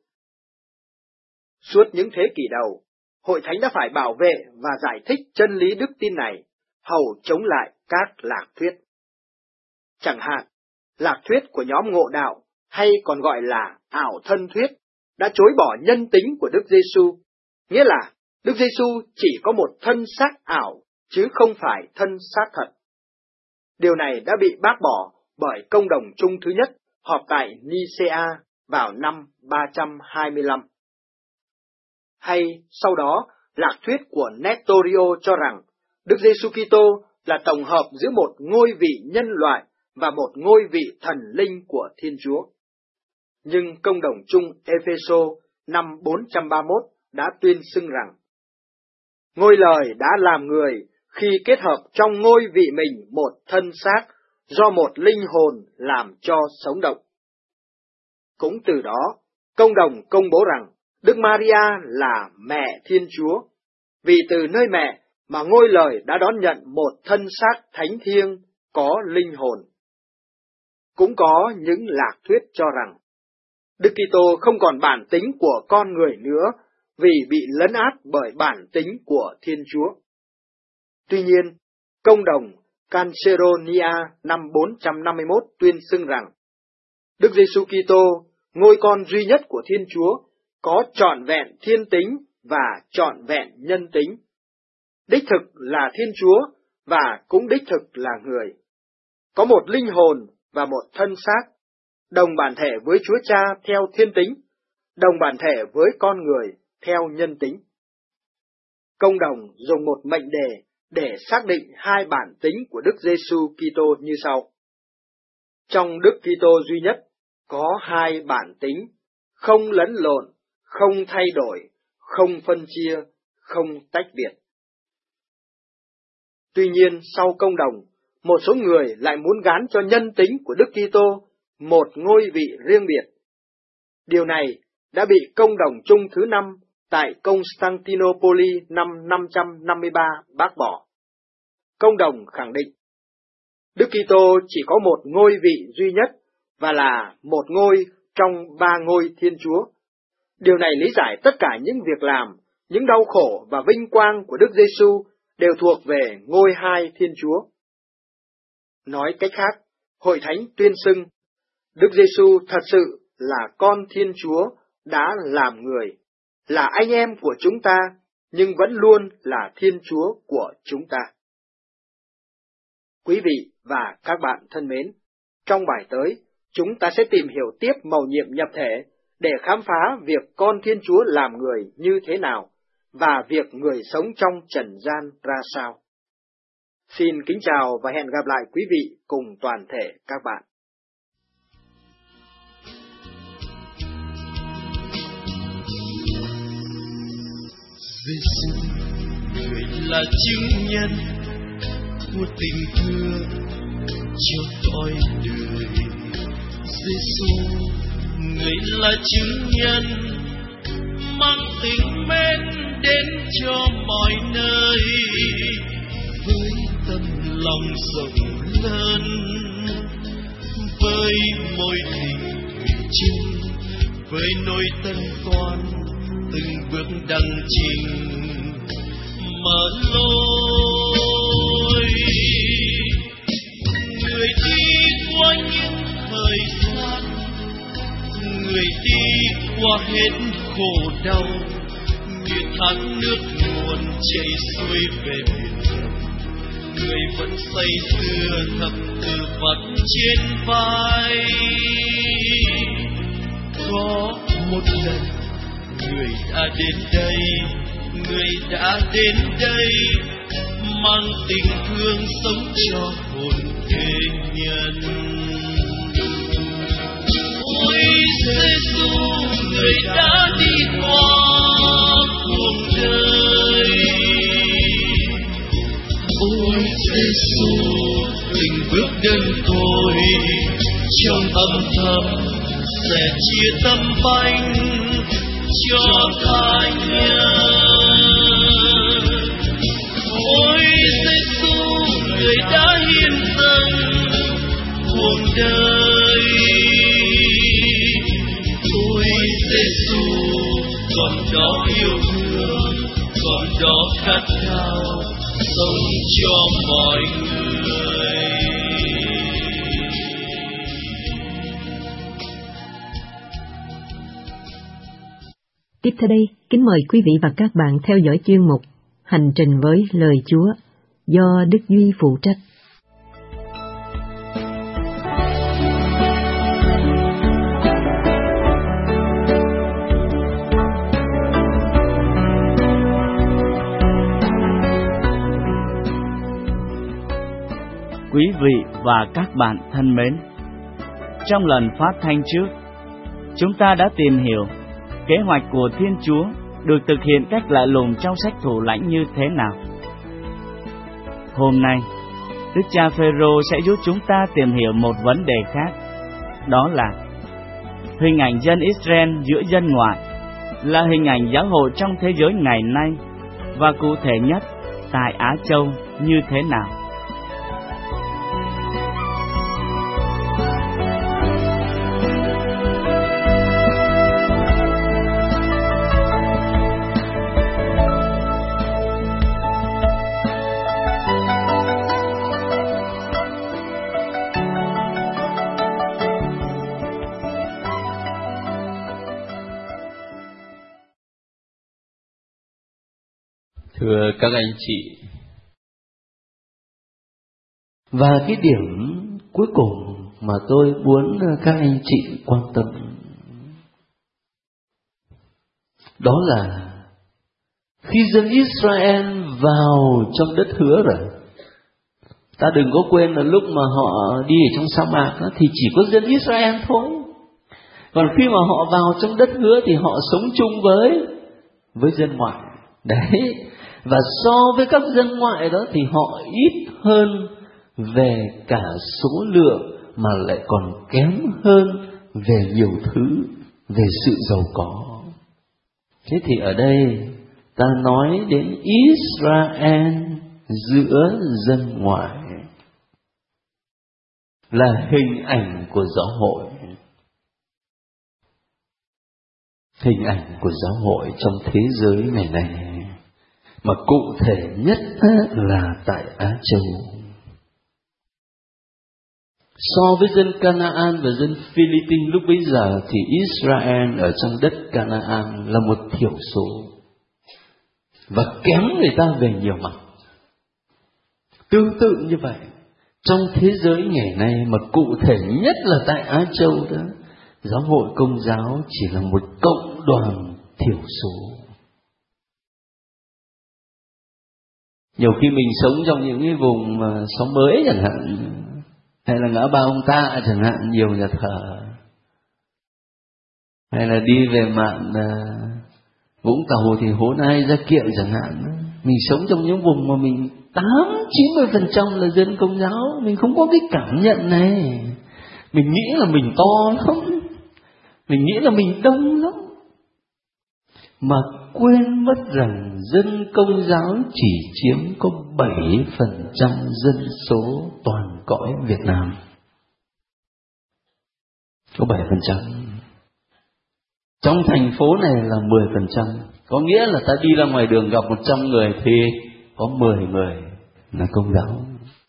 Suốt những thế kỷ đầu, Hội Thánh đã phải bảo vệ và giải thích chân lý đức tin này, hầu chống lại các lạc thuyết. Chẳng hạn, lạc thuyết của nhóm Ngộ Đạo, hay còn gọi là ảo thân thuyết, đã chối bỏ nhân tính của Đức Giêsu, nghĩa là Đức Giêsu chỉ có một thân xác ảo, chứ không phải thân xác thật. Điều này đã bị bác bỏ bởi Công đồng chung thứ nhất họp tại Nicea vào năm 325. Hay sau đó, lạc thuyết của Nestorio cho rằng Đức Giêsu Kitô là tổng hợp giữa một ngôi vị nhân loại và một ngôi vị thần linh của Thiên Chúa. Nhưng Công đồng chung Epheso năm 431 đã tuyên xưng rằng ngôi lời đã làm người khi kết hợp trong ngôi vị mình một thân xác do một linh hồn làm cho sống động. Cũng từ đó, Công đồng công bố rằng Đức Maria là mẹ Thiên Chúa, vì từ nơi mẹ mà ngôi lời đã đón nhận một thân xác thánh thiêng có linh hồn. Cũng có những lạc thuyết cho rằng Đức Kitô không còn bản tính của con người nữa vì bị lấn át bởi bản tính của Thiên Chúa. Tuy nhiên, Công đồng Canceronia năm 451 tuyên xưng rằng Đức Giêsu Kitô, ngôi con duy nhất của Thiên Chúa, có trọn vẹn thiên tính và trọn vẹn nhân tính. Đích thực là Thiên Chúa và cũng đích thực là người. Có một linh hồn và một thân xác, đồng bản thể với Chúa Cha theo thiên tính, đồng bản thể với con người theo nhân tính. Công đồng dùng một mệnh đề để xác định hai bản tính của Đức Giêsu Kitô như sau. Trong Đức Kitô duy nhất có hai bản tính, không lẫn lộn, không thay đổi, không phân chia, không tách biệt. Tuy nhiên, sau công đồng, một số người lại muốn gán cho nhân tính của Đức Kitô một ngôi vị riêng biệt. Điều này đã bị Công đồng chung thứ 5 tại Constantinople năm 553 bác bỏ. Công đồng khẳng định, Đức Kitô chỉ có một ngôi vị duy nhất và là một ngôi trong ba ngôi Thiên Chúa. Điều này lý giải tất cả những việc làm, những đau khổ và vinh quang của Đức Giêsu đều thuộc về ngôi hai Thiên Chúa. Nói cách khác, Hội Thánh tuyên xưng, Đức Giêsu thật sự là con Thiên Chúa đã làm người, là anh em của chúng ta nhưng vẫn luôn là Thiên Chúa của chúng ta. Quý vị và các bạn thân mến, trong bài tới, chúng ta sẽ tìm hiểu tiếp mầu nhiệm nhập thể để khám phá việc con Thiên Chúa làm người như thế nào và việc người sống trong trần gian ra sao. Xin kính chào và hẹn gặp lại quý vị cùng toàn thể các bạn. Giêsu, người là chứng nhân của tình thương cho cõi đời. Giêsu, người là chứng nhân mang tình mến đến cho mọi nơi. Với tâm lòng rộng lớn, với môi tình thủy chung, với nỗi tân toan từng bước đăng trình mở lối. Người đi qua những thời gian, người đi qua hết khổ đau, như thác nước nguồn chảy xuôi về biển. Người vẫn say sưa thập tự vắt trên vai. Có một lần người đã đến đây, người đã đến đây, mang tình thương sống cho hồn thế nhân. Ôi Giêsu, người đã đi qua cuộc đời. Ôi Giêsu, từng bước đơn côi trong âm thầm sẽ chia tâm bánh cho tha nhân. Ôi Giêsu, người đã hiến dâng cuộc đời. Ôi Giêsu, còn đó yêu thương, còn đó khát khao sống cho mọi người. Tiếp theo đây, kính mời quý vị và các bạn theo dõi chuyên mục Hành trình với lời Chúa do Đức Duy phụ trách. Quý vị và các bạn thân mến, trong lần phát thanh trước, chúng ta đã tìm hiểu kế hoạch của Thiên Chúa được thực hiện cách lạ lùng trong sách Thủ Lãnh như thế nào. Hôm nay, Đức cha Phêrô sẽ giúp chúng ta tìm hiểu một vấn đề khác, đó là hình ảnh dân Israel giữa dân ngoại là hình ảnh giáo hội trong thế giới ngày nay và cụ thể nhất tại Á Châu như thế nào. Thưa các anh chị, và cái điểm cuối cùng mà tôi muốn các anh chị quan tâm đó là khi dân Israel vào trong đất hứa rồi, ta đừng có quên là lúc mà họ đi ở trong sa mạc đó, thì chỉ có dân Israel thôi. Còn khi mà họ vào trong đất hứa thì họ sống chung với dân ngoại. Đấy. Và so với các dân ngoại đó thì họ ít hơn về cả số lượng mà lại còn kém hơn về nhiều thứ, về sự giàu có. Thế thì ở đây ta nói đến Israel giữa dân ngoại là hình ảnh của giáo hội. Hình ảnh của giáo hội trong thế giới ngày nay, mà cụ thể nhất là tại Á Châu. So với dân Canaan và dân Philippines lúc bấy giờ thì Israel ở trong đất Canaan là một thiểu số. và kéo người ta về nhiều mặt. Tương tự như vậy, trong thế giới ngày nay mà cụ thể nhất là tại Á Châu đó, giáo hội Công giáo chỉ là một cộng đoàn thiểu số. Nhiều khi mình sống trong những cái vùng mà xóm mới chẳng hạn, hay là ngã ba ông Ta chẳng hạn, nhiều nhà thờ, hay là đi về mạn Vũng Tàu thì Hố Nai, Gia Kiệu chẳng hạn. Mình sống trong những vùng mà mình 80-90% là dân Công giáo, mình không có cái cảm nhận này. Mình nghĩ là mình to lắm, mình nghĩ là mình đông lắm, mà quên mất rằng dân Công giáo chỉ chiếm có 7% dân số toàn cõi Việt Nam. Có 7%. Trong thành phố này là 10%. Có nghĩa là ta đi ra ngoài đường gặp 100 người thì có 10 người là Công giáo.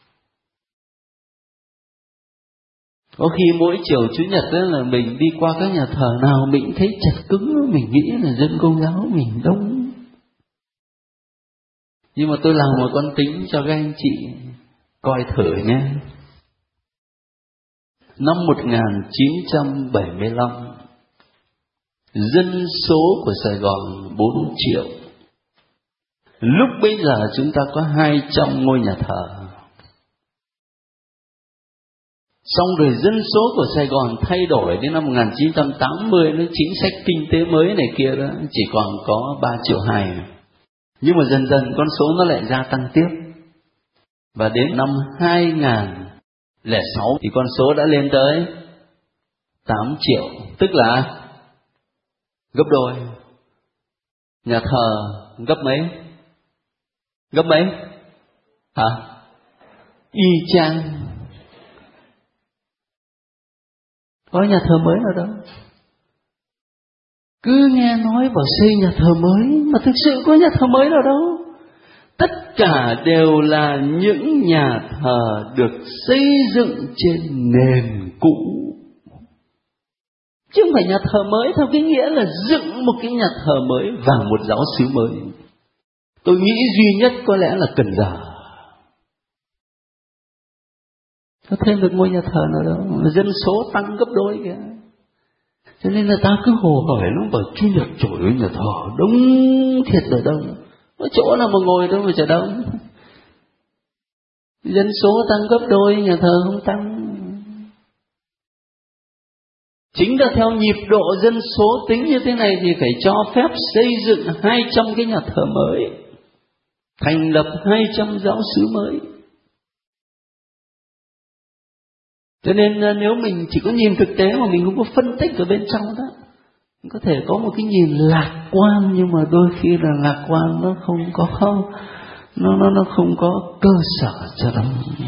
Có khi mỗi chiều Chủ nhật đó là mình đi qua các nhà thờ nào mình thấy chật cứng, mình nghĩ là dân Công giáo mình đông. Nhưng mà tôi làm một con tính cho các anh chị coi thử nhé. Năm 1975, dân số của Sài Gòn 4 triệu. Lúc bây giờ chúng ta có 200 ngôi nhà thờ. Xong rồi dân số của Sài Gòn thay đổi đến năm 1980, nó chính sách kinh tế mới này kia đó, chỉ còn có 3,2 triệu. Nhưng mà dần dần con số nó lại gia tăng tiếp. Và đến năm 2006 thì con số đã lên tới 8 triệu, tức là gấp đôi. Nhà thờ gấp mấy? Gấp mấy? Hả? Y chang. Có nhà thờ mới nào đâu. Cứ nghe nói bảo xây nhà thờ mới, mà thực sự có nhà thờ mới nào đâu. Tất cả đều là những nhà thờ được xây dựng trên nền cũ, chứ không phải nhà thờ mới theo cái nghĩa là dựng một cái nhà thờ mới và một giáo xứ mới. Tôi nghĩ duy nhất có lẽ là Cần Giờ có thêm được ngôi nhà thờ nào đâu, dân số tăng gấp đôi kìa. Cho nên là ta cứ hồ hởi nó bảo Chủ nhật trời ơi nhà thờ đông thiệt là đông, có chỗ nào mà ngồi đâu mà chả đông. Dân số tăng gấp đôi, nhà thờ không tăng. Chính là theo nhịp độ dân số tính như thế này thì phải cho phép xây dựng 200 cái nhà thờ mới, thành lập 200 giáo xứ mới. Cho nên nếu mình chỉ có nhìn thực tế mà mình không có phân tích ở bên trong đó, mình có thể có một cái nhìn lạc quan, nhưng mà đôi khi là lạc quan nó không có nó không có cơ sở cho lắm.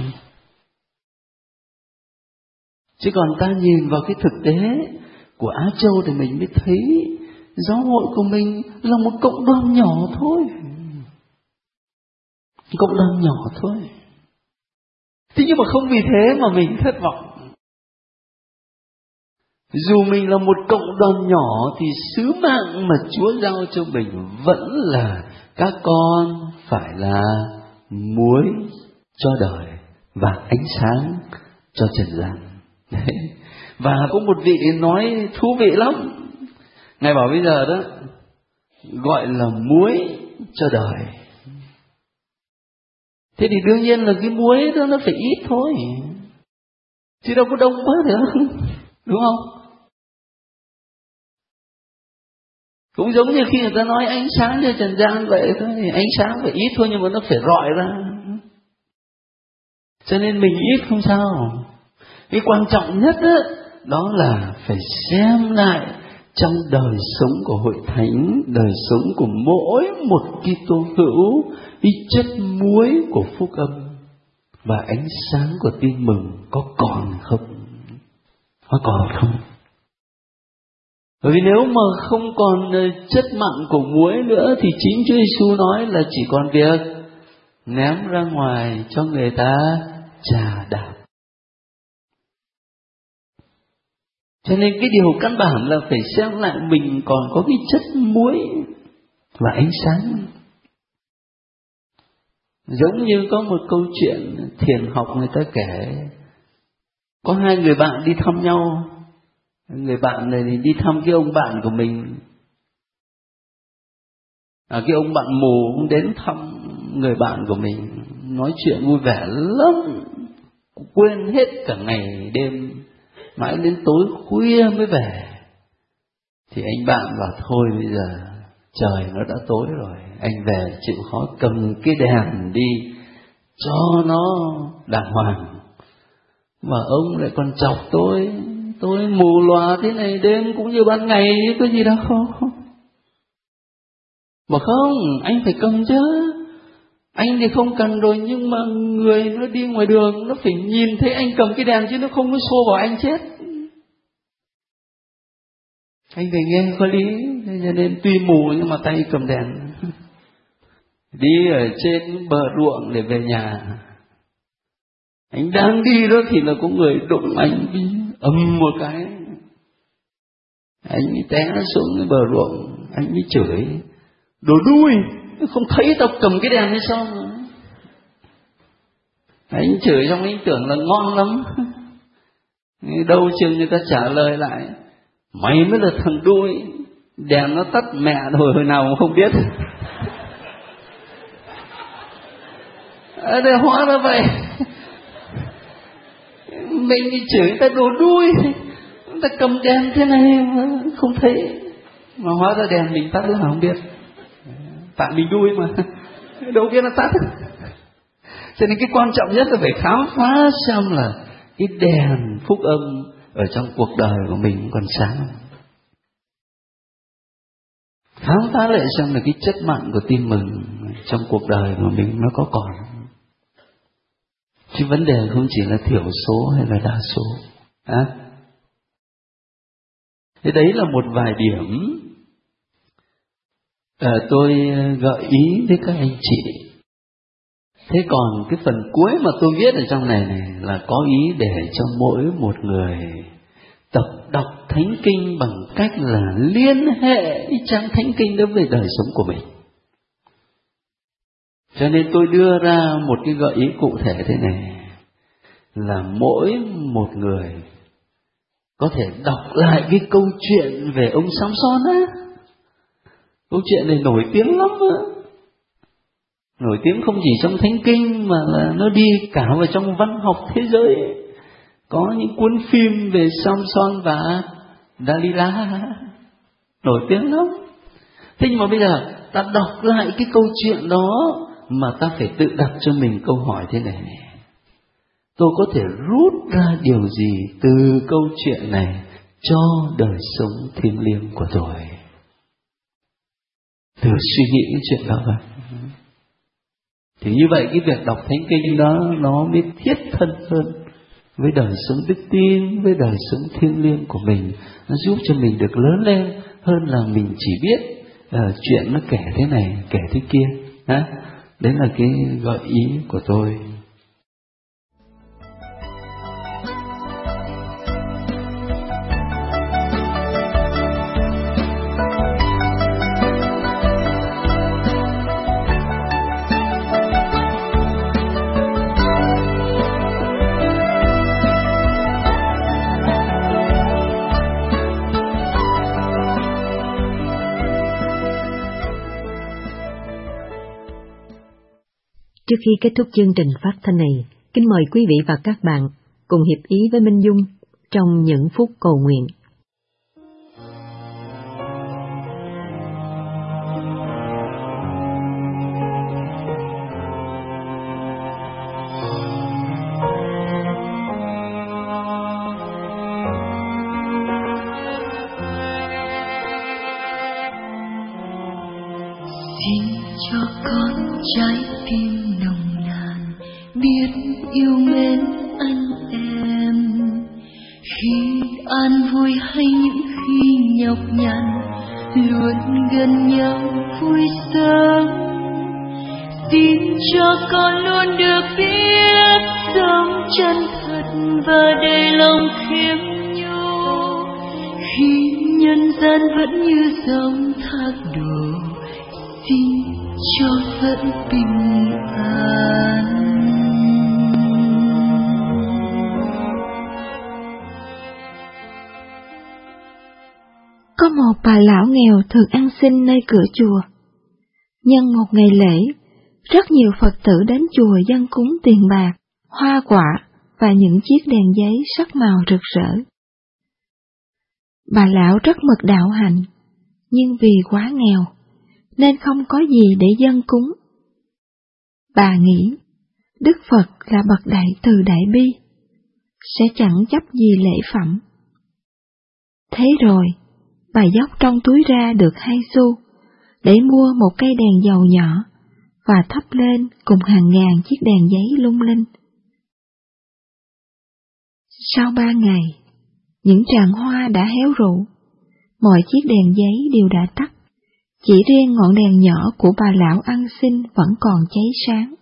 Chứ còn ta nhìn vào cái thực tế của Á Châu thì mình mới thấy giáo hội của mình là một cộng đoàn nhỏ thôi. Cộng đoàn nhỏ thôi. Thế nhưng mà không vì thế mà mình thất vọng. Dù mình là một cộng đoàn nhỏ thì sứ mạng mà Chúa giao cho mình vẫn là các con phải là muối cho đời và ánh sáng cho trần gian. Đấy. Và có một vị nói thú vị lắm. Ngài bảo bây giờ đó gọi là muối cho đời. Thế thì đương nhiên là cái muối đó nó phải ít thôi, chứ đâu có đông quá được, đúng không? Cũng giống như khi người ta nói ánh sáng cho trần gian vậy thôi, thì ánh sáng phải ít thôi nhưng mà nó phải rọi ra. Cho nên mình ít không sao. Cái quan trọng nhất đó là phải xem lại trong đời sống của hội thánh, đời sống của mỗi một Kitô hữu, cái chất muối của phúc âm và ánh sáng của tin mừng có còn không? Có còn không? Bởi vì nếu mà không còn chất mặn của muối nữa thì chính Chúa Giêsu nói là chỉ còn việc ném ra ngoài cho người ta chà đạp. Cho nên cái điều căn bản là phải xem lại mình còn có cái chất muối và ánh sáng. Giống như có một câu chuyện thiền học người ta kể, có hai người bạn đi thăm nhau. Người bạn này thì đi thăm cái ông bạn của mình. Cái ông bạn mù cũng đến thăm người bạn của mình, nói chuyện vui vẻ lắm, quên hết cả ngày đêm, mãi đến tối khuya mới về. Thì anh bạn bảo thôi bây giờ trời nó đã tối rồi, anh về chịu khó cầm cái đèn đi cho nó đàng hoàng. Mà ông lại còn chọc tôi mù lòa thế này, đêm cũng như ban ngày, có gì đâu không? Mà không, anh phải cầm chứ. Anh thì không cần rồi, nhưng mà người nó đi ngoài đường nó phải nhìn thấy anh cầm cái đèn chứ nó không có xô vào anh chết. Anh phải nghe có lý, cho nên tuy mù nhưng mà tay cầm đèn. Đi ở trên bờ ruộng để về nhà. Anh đang đi đó thì là có người đụng anh, ầm một cái. Anh té xuống cái bờ ruộng, anh mới chửi: đồ đuôi, không thấy tao cầm cái đèn hay sao mà. Anh chửi xong anh tưởng là ngon lắm. Đâu chừng người ta trả lời lại: mày mới là thằng đuôi, đèn nó tắt mẹ rồi hồi nào không biết. Để hóa ra vậy. Mình đi chửi người ta đồ đuôi, người ta cầm đèn thế này mà không thấy, mà hóa ra đèn mình tắt lúc nào không biết. Tại mình đuôi mà, đâu biết nó tắt. Cho nên cái quan trọng nhất là phải khám phá xem là cái đèn phúc âm ở trong cuộc đời của mình còn sáng. Khám phá lại xem là cái chất mặn của tin mừng trong cuộc đời của mình nó có còn. Chứ vấn đề không chỉ là thiểu số hay là đa số. Thế đấy là một vài điểm tôi gợi ý với các anh chị. Thế còn cái phần cuối mà tôi viết ở trong này là có ý để cho mỗi một người tập đọc Thánh Kinh bằng cách là liên hệ cái trang Thánh Kinh đó với đời sống của mình. Cho nên tôi đưa ra một cái gợi ý cụ thể thế này, là mỗi một người có thể đọc lại cái câu chuyện về ông Samson á. Câu chuyện này nổi tiếng lắm á. Nổi tiếng không chỉ trong Thánh Kinh mà là nó đi cả vào trong văn học thế giới. Có những cuốn phim về Samson và Dalila nổi tiếng lắm. Thế nhưng mà bây giờ ta đọc lại cái câu chuyện đó mà ta phải tự đặt cho mình câu hỏi thế này: tôi có thể rút ra điều gì từ câu chuyện này cho đời sống thiêng liêng của tôi? Thử suy nghĩ cái chuyện đó vậy. Thì như vậy cái việc đọc Thánh Kinh đó nó mới thiết thân hơn với đời sống đức tin, với đời sống thiêng liêng của mình. Nó giúp cho mình được lớn lên hơn là mình chỉ biết chuyện nó kể thế này, kể thế kia. Đấy là cái gợi ý của tôi. Trước khi kết thúc chương trình phát thanh này, kính mời quý vị và các bạn cùng hiệp ý với Minh Dung trong những phút cầu nguyện. Xin cho con trái tim nồng nàn biết yêu mến anh em, khi an vui hay những khi nhọc nhằn luôn gần nhau vui sướng. Xin cho con luôn được biết sống chân thật và đầy lòng khiêm nhu, khi nhân gian vẫn như dòng thác đổ. Xin cho vẫn bình an. Có một bà lão nghèo thường ăn xin nơi cửa chùa. Nhân một ngày lễ, rất nhiều Phật tử đến chùa dâng cúng tiền bạc, hoa quả và những chiếc đèn giấy sắc màu rực rỡ. Bà lão rất mực đạo hạnh, nhưng vì quá nghèo, nên không có gì để dâng cúng. Bà nghĩ, Đức Phật là bậc đại từ đại bi, sẽ chẳng chấp gì lễ phẩm. Thế rồi, bà dốc trong túi ra được 2 xu, để mua một cây đèn dầu nhỏ, và thắp lên cùng hàng ngàn chiếc đèn giấy lung linh. Sau 3 ngày, những tràng hoa đã héo rũ, mọi chiếc đèn giấy đều đã tắt, chỉ riêng ngọn đèn nhỏ của bà lão ăn xin vẫn còn cháy sáng.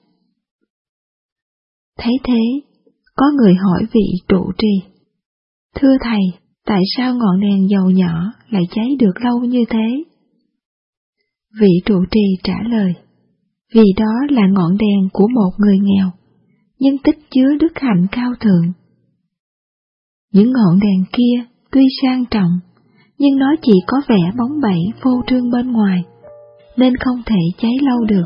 Thấy thế, có người hỏi vị trụ trì: "Thưa thầy, tại sao ngọn đèn dầu nhỏ lại cháy được lâu như thế?" Vị trụ trì trả lời: "Vì đó là ngọn đèn của một người nghèo, nhưng tích chứa đức hạnh cao thượng. Những ngọn đèn kia tuy sang trọng, nhưng nó chỉ có vẻ bóng bẩy phô trương bên ngoài, nên không thể cháy lâu được."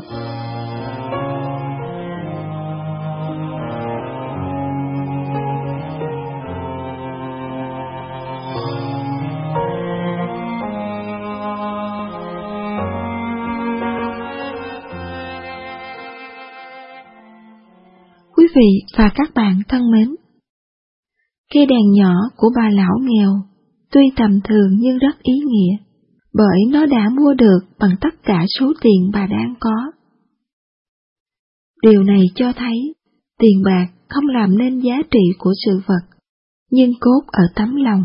Quý vị và các bạn thân mến, cây đèn nhỏ của bà lão nghèo tuy tầm thường nhưng rất ý nghĩa, bởi nó đã mua được bằng tất cả số tiền bà đang có. Điều này cho thấy tiền bạc không làm nên giá trị của sự vật, nhưng cốt ở tấm lòng.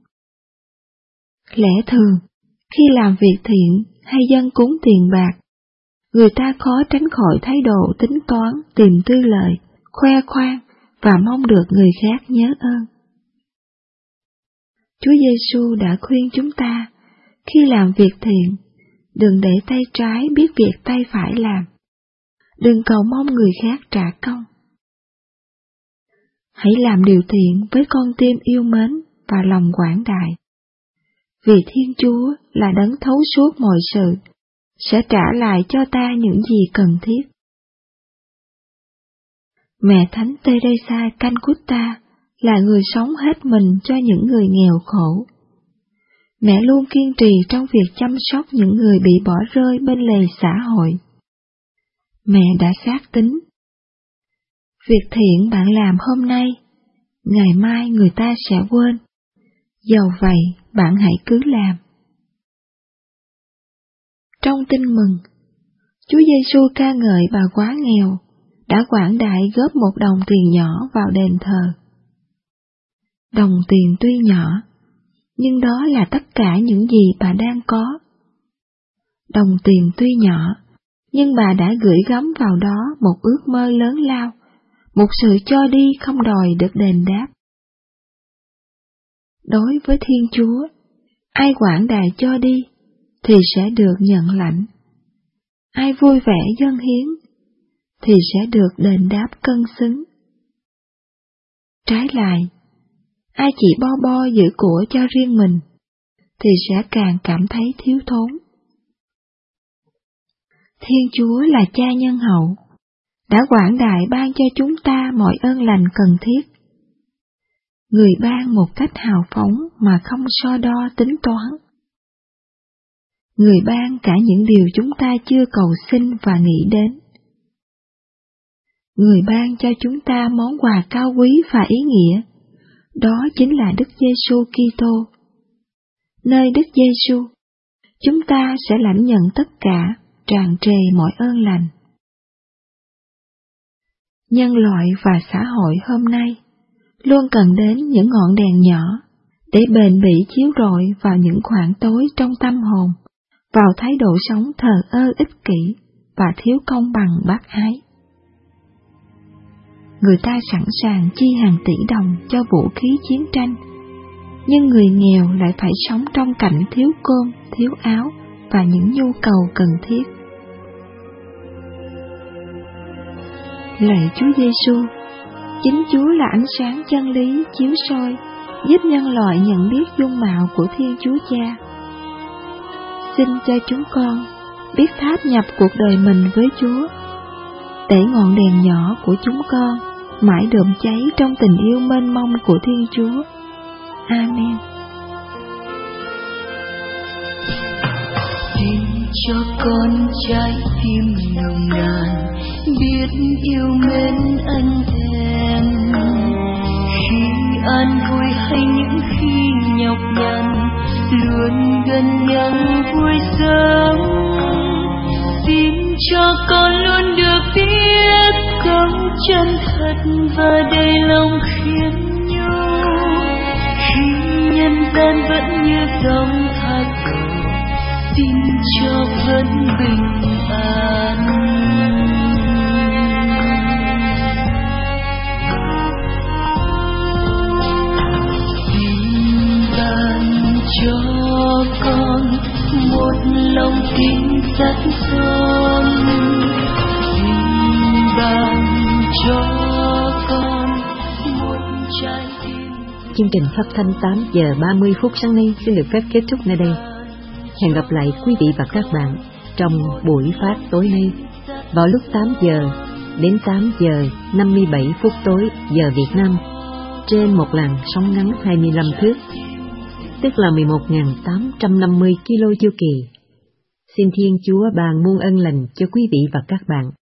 Lẽ thường, khi làm việc thiện hay dâng cúng tiền bạc, người ta khó tránh khỏi thái độ tính toán, tìm tư lợi, khoe khoang và mong được người khác nhớ ơn. Chúa Giêsu đã khuyên chúng ta, khi làm việc thiện, đừng để tay trái biết việc tay phải làm. Đừng cầu mong người khác trả công. Hãy làm điều thiện với con tim yêu mến và lòng quảng đại. Vì Thiên Chúa là đấng thấu suốt mọi sự, sẽ trả lại cho ta những gì cần thiết. Mẹ Thánh Teresa Calcutta là người sống hết mình cho những người nghèo khổ. Mẹ luôn kiên trì trong việc chăm sóc những người bị bỏ rơi bên lề xã hội. Mẹ đã xác tín: việc thiện bạn làm hôm nay, ngày mai người ta sẽ quên. Dầu vậy, bạn hãy cứ làm. Trong Tin Mừng, Chúa Giêsu ca ngợi bà quá nghèo đã quảng đại góp 1 đồng tiền nhỏ vào đền thờ. Đồng tiền tuy nhỏ, nhưng đó là tất cả những gì bà đang có. Đồng tiền tuy nhỏ, nhưng bà đã gửi gắm vào đó một ước mơ lớn lao, một sự cho đi không đòi được đền đáp. Đối với Thiên Chúa, ai quảng đại cho đi thì sẽ được nhận lãnh. Ai vui vẻ dâng hiến thì sẽ được đền đáp cân xứng. Trái lại, ai chỉ bo bo giữ của cho riêng mình thì sẽ càng cảm thấy thiếu thốn. Thiên Chúa là Cha nhân hậu, đã quảng đại ban cho chúng ta mọi ơn lành cần thiết. Người ban một cách hào phóng mà không so đo tính toán. Người ban cả những điều chúng ta chưa cầu xin và nghĩ đến. Người ban cho chúng ta món quà cao quý và ý nghĩa, đó chính là Đức Giêsu Kitô. Nơi Đức Giêsu, chúng ta sẽ lãnh nhận tất cả, tràn trề mọi ơn lành. Nhân loại và xã hội hôm nay luôn cần đến những ngọn đèn nhỏ để bền bỉ chiếu rọi vào những khoảng tối trong tâm hồn, vào thái độ sống thờ ơ ích kỷ và thiếu công bằng bác ái. Người ta sẵn sàng chi hàng tỷ đồng cho vũ khí chiến tranh, nhưng người nghèo lại phải sống trong cảnh thiếu cơm, thiếu áo và những nhu cầu cần thiết. Lạy Chúa Giêsu, chính Chúa là ánh sáng chân lý chiếu soi, giúp nhân loại nhận biết dung mạo của Thiên Chúa Cha. Xin cho chúng con biết tháp nhập cuộc đời mình với Chúa, để ngọn đèn nhỏ của chúng con mãi đượm cháy trong tình yêu mênh mông của Thiên Chúa. Amen. Xin cho con trái tim nồng nàn biết yêu mến anh em, khi an vui hay những khi nhọc nhằn luôn gần nhau vui sớm. Xin cho con luôn được biết câu chân thật và đầy lòng khiêm nhu, khi nhân gian vẫn như dòng thác cầu, xin cho vẫn bình an. Xin ban cho con một lòng tin rất son, xin ban cho con một trái tim. Chương trình phát thanh 8 giờ 30 phút sáng nay xin được phép kết thúc nơi đây. Hẹn gặp lại quý vị và các bạn trong buổi phát tối nay vào lúc 8 giờ đến 8 giờ 57 phút tối giờ Việt Nam trên một làn sóng ngắn 25 thước, tức là 11.850 kilo chu kỳ. Xin Thiên Chúa ban muôn ân lành cho quý vị và các bạn.